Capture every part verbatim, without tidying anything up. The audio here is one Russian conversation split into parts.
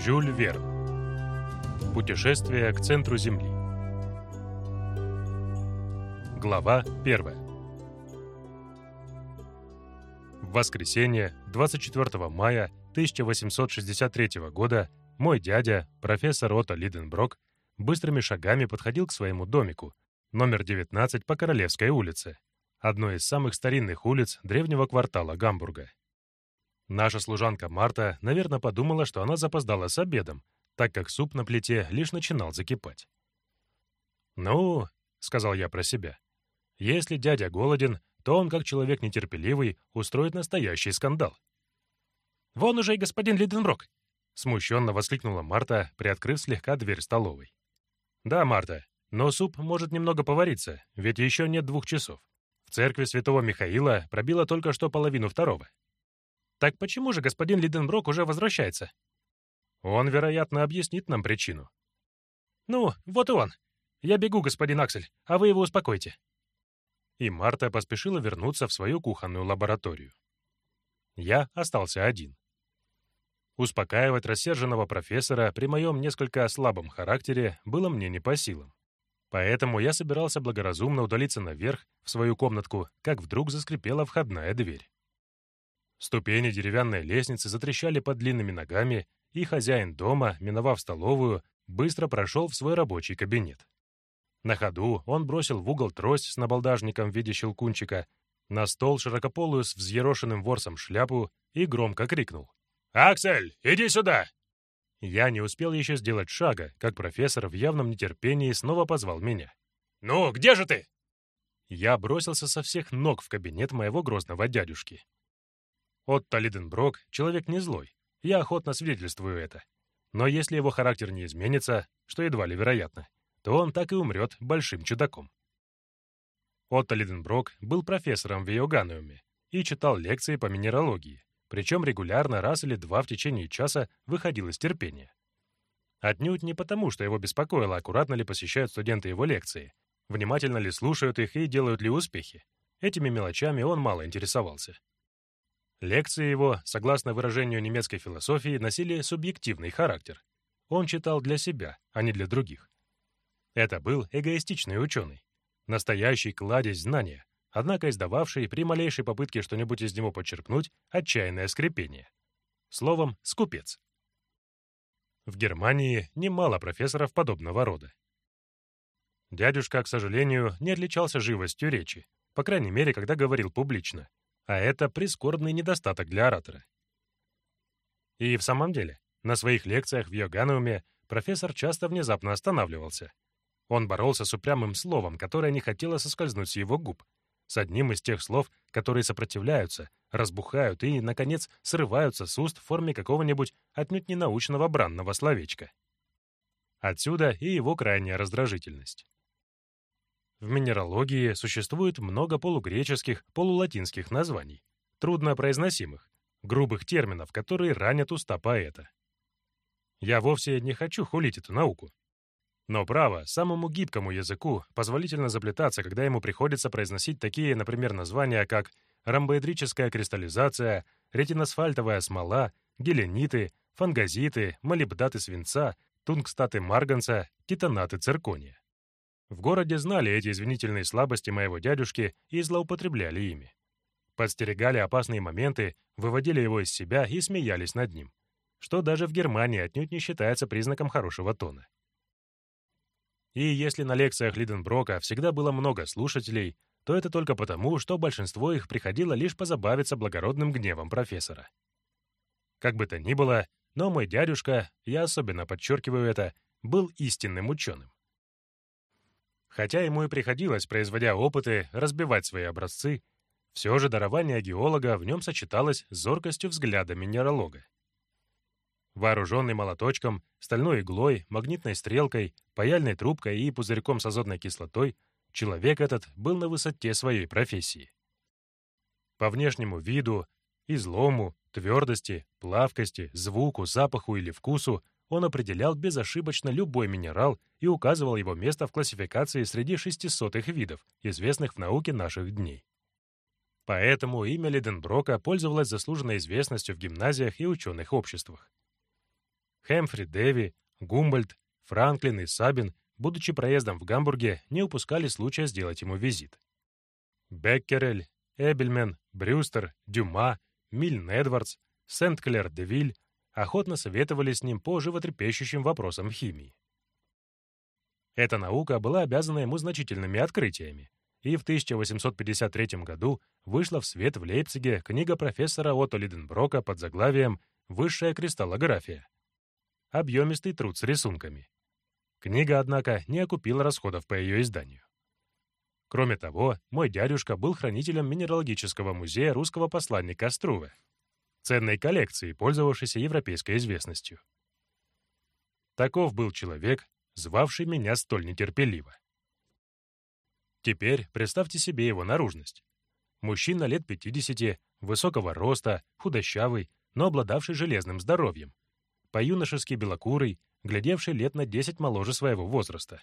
Жюль Верн. Путешествие к центру Земли. Глава первая. В воскресенье, двадцать четвёртого мая тысяча восемьсот шестьдесят третьего года, мой дядя, профессор Отто Лиденброк, быстрыми шагами подходил к своему домику, номер девятнадцать по Королевской улице, одной из самых старинных улиц древнего квартала Гамбурга. Наша служанка Марта, наверное, подумала, что она запоздала с обедом, так как суп на плите лишь начинал закипать. «Ну, — сказал я про себя, — если дядя голоден, то он, как человек нетерпеливый, устроит настоящий скандал». «Вон уже и господин Лиденброк!» — смущенно воскликнула Марта, приоткрыв слегка дверь столовой. «Да, Марта, но суп может немного повариться, ведь еще нет двух часов. В церкви святого Михаила пробило только что половину второго». «Так почему же господин Лиденброк уже возвращается?» «Он, вероятно, объяснит нам причину». «Ну, вот и он. Я бегу, господин Аксель, а вы его успокойте». И Марта поспешила вернуться в свою кухонную лабораторию. Я остался один. Успокаивать рассерженного профессора при моем несколько слабом характере было мне не по силам. Поэтому я собирался благоразумно удалиться наверх, в свою комнатку, как вдруг заскрипела входная дверь. Ступени деревянной лестницы затрещали под длинными ногами, и хозяин дома, миновав столовую, быстро прошел в свой рабочий кабинет. На ходу он бросил в угол трость с набалдажником в виде щелкунчика, на стол широкополую с взъерошенным ворсом шляпу и громко крикнул: «Аксель, иди сюда!» Я не успел еще сделать шага, как профессор в явном нетерпении снова позвал меня. «Ну, где же ты?» Я бросился со всех ног в кабинет моего грозного дядюшки. Отто Лиденброк — человек не злой, я охотно свидетельствую это. Но если его характер не изменится, что едва ли вероятно, то он так и умрет большим чудаком. Отто Лиденброк был профессором в Йоганнеуме и читал лекции по минералогии, причем регулярно раз или два в течение часа выходил из терпения. Отнюдь не потому, что его беспокоило, аккуратно ли посещают студенты его лекции, внимательно ли слушают их и делают ли успехи. Этими мелочами он мало интересовался. Лекции его, согласно выражению немецкой философии, носили субъективный характер. Он читал для себя, а не для других. Это был эгоистичный ученый, настоящий кладезь знания, однако издававший при малейшей попытке что-нибудь из него подчеркнуть отчаянное скрипение. Словом, скупец. В Германии немало профессоров подобного рода. Дядюшка, к сожалению, не отличался живостью речи, по крайней мере, когда говорил публично. А это прискорбный недостаток для оратора. И в самом деле, на своих лекциях в Йоганнеуме профессор часто внезапно останавливался. Он боролся с упрямым словом, которое не хотело соскользнуть с его губ, с одним из тех слов, которые сопротивляются, разбухают и, наконец, срываются с уст в форме какого-нибудь отнюдь ненаучного бранного словечка. Отсюда и его крайняя раздражительность. В минералогии существует много полугреческих, полулатинских названий, труднопроизносимых, грубых терминов, которые ранят уста поэта. Я вовсе не хочу хулить эту науку. Но, право, самому гибкому языку позволительно заплетаться, когда ему приходится произносить такие, например, названия, как ромбоэдрическая кристаллизация, ретиносфальтовая смола, гелениты, фангазиты, молибдаты свинца, тунгстаты марганца, титанаты циркония. В городе знали эти извинительные слабости моего дядюшки и злоупотребляли ими. Подстерегали опасные моменты, выводили его из себя и смеялись над ним, что даже в Германии отнюдь не считается признаком хорошего тона. И если на лекциях Лиденброка всегда было много слушателей, то это только потому, что большинство их приходило лишь позабавиться благородным гневом профессора. Как бы то ни было, но мой дядюшка, я особенно подчеркиваю это, был истинным ученым. Хотя ему и приходилось, производя опыты, разбивать свои образцы, все же дарование геолога в нем сочеталось с зоркостью взгляда минералога. Вооруженный молоточком, стальной иглой, магнитной стрелкой, паяльной трубкой и пузырьком с азотной кислотой, человек этот был на высоте своей профессии. По внешнему виду, излому, твердости, плавкости, звуку, запаху или вкусу он определял безошибочно любой минерал и указывал его место в классификации среди шестисот их видов, известных в науке наших дней. Поэтому имя Лиденброка пользовалось заслуженной известностью в гимназиях и ученых обществах. Хэмфри Дэви, Гумбольдт, Франклин и Сабин, будучи проездом в Гамбурге, не упускали случая сделать ему визит. Беккерель, Эбельмен, Брюстер, Дюма, Мильн Эдвардс, Сент-Клер-де-Виль охотно советовали с ним по животрепещущим вопросам химии. Эта наука была обязана ему значительными открытиями, и в тысяча восемьсот пятьдесят третьем году вышла в свет в Лейпциге книга профессора Отто Лиденброка под заглавием «Высшая кристаллография». Объемистый труд с рисунками. Книга, однако, не окупила расходов по ее изданию. Кроме того, мой дядюшка был хранителем Минералогического музея русского посланника Струве, ценной коллекции, пользовавшейся европейской известностью. Таков был человек, звавший меня столь нетерпеливо. Теперь представьте себе его наружность. Мужчина лет пятидесяти, высокого роста, худощавый, но обладавший железным здоровьем, по-юношески белокурый, глядевший лет на десять моложе своего возраста.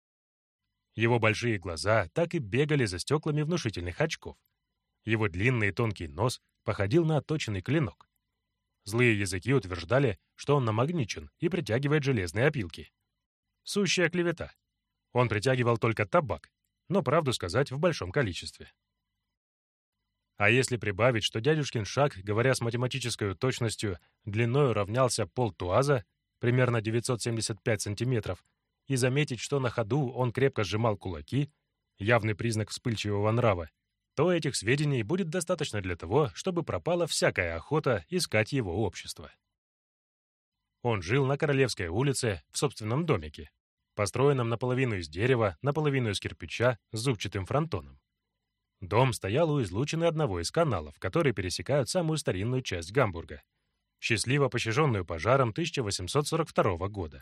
Его большие глаза так и бегали за стеклами внушительных очков. Его длинный и тонкий нос походил на отточенный клинок. Злые языки утверждали, что он намагничен и притягивает железные опилки. Сущая клевета. Он притягивал только табак, но, правду сказать, в большом количестве. А если прибавить, что дядюшкин шаг, говоря с математической точностью, длиною равнялся полтуаза, примерно девятьсот семьдесят пять сантиметров, и заметить, что на ходу он крепко сжимал кулаки, явный признак вспыльчивого нрава, то этих сведений будет достаточно для того, чтобы пропала всякая охота искать его общество. Он жил на Королевской улице в собственном домике, построенном наполовину из дерева, наполовину из кирпича с зубчатым фронтоном. Дом стоял у излучины одного из каналов, которые пересекают самую старинную часть Гамбурга, счастливо пощаженную пожаром тысяча восемьсот сорок второго года.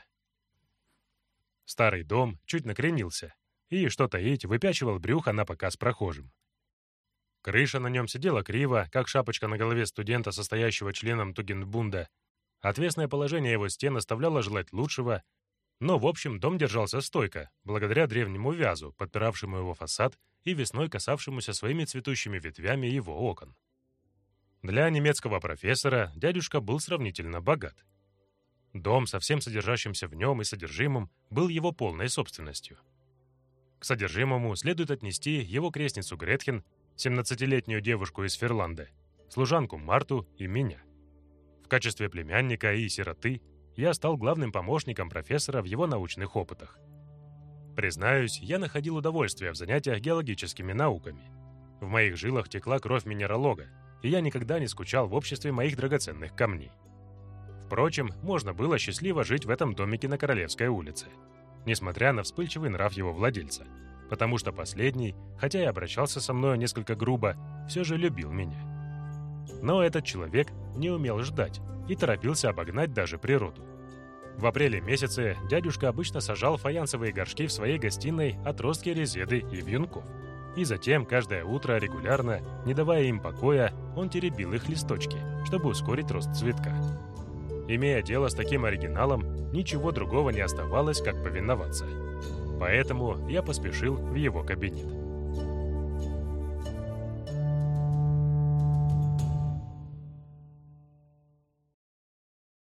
Старый дом чуть накренился и, что таить, выпячивал брюхо на показ прохожим. Крыша на нем сидела криво, как шапочка на голове студента, состоящего членом Тугенбунда. Отвесное положение его стен оставляло желать лучшего, но, в общем, дом держался стойко, благодаря древнему вязу, подпиравшему его фасад и весной касавшемуся своими цветущими ветвями его окон. Для немецкого профессора дядюшка был сравнительно богат. Дом со всем содержащимся в нем и содержимым был его полной собственностью. К содержимому следует отнести его крестницу Гретхен, семнадцатилетнюю девушку из Ферланде, служанку Марту и меня. В качестве племянника и сироты я стал главным помощником профессора в его научных опытах. Признаюсь, я находил удовольствие в занятиях геологическими науками. В моих жилах текла кровь минералога, и я никогда не скучал в обществе моих драгоценных камней. Впрочем, можно было счастливо жить в этом домике на Королевской улице, несмотря на вспыльчивый нрав его владельца, потому что последний, хотя и обращался со мной несколько грубо, все же любил меня. Но этот человек не умел ждать и торопился обогнать даже природу. В апреле месяце дядюшка обычно сажал фаянсовые горшки в своей гостиной отростки резеды и вьюнков, и затем каждое утро регулярно, не давая им покоя, он теребил их листочки, чтобы ускорить рост цветка. Имея дело с таким оригиналом, ничего другого не оставалось, как повиноваться. Поэтому я поспешил в его кабинет.